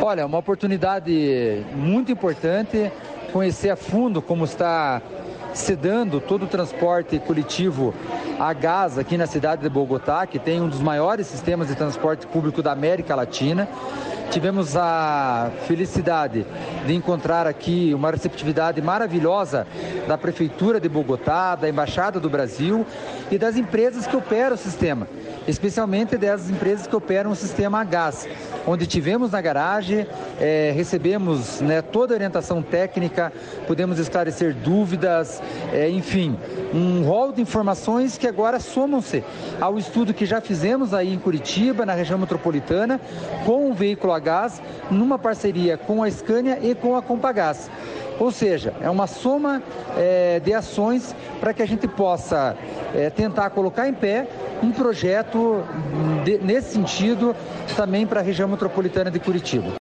Olha, uma oportunidade muito importante, conhecer a fundo como está se dando todo o transporte coletivo a gás aqui na cidade de Bogotá, que tem um dos maiores sistemas de transporte público da América Latina. Tivemos a felicidade de encontrar aqui uma receptividade maravilhosa da Prefeitura de Bogotá, da Embaixada do Brasil e das empresas que operam o sistema, especialmente das empresas que operam o sistema a gás, onde tivemos na garagem, recebemos toda a orientação técnica, pudemos esclarecer dúvidas, enfim, um rol de informações que agora somam-se ao estudo que já fizemos aí em Curitiba, na região metropolitana, com o veículo a gás, numa parceria com a Scania e com a Compagás. Ou seja, é uma soma de ações para que a gente possa tentar colocar em pé um projeto nesse sentido também para a região metropolitana de Curitiba.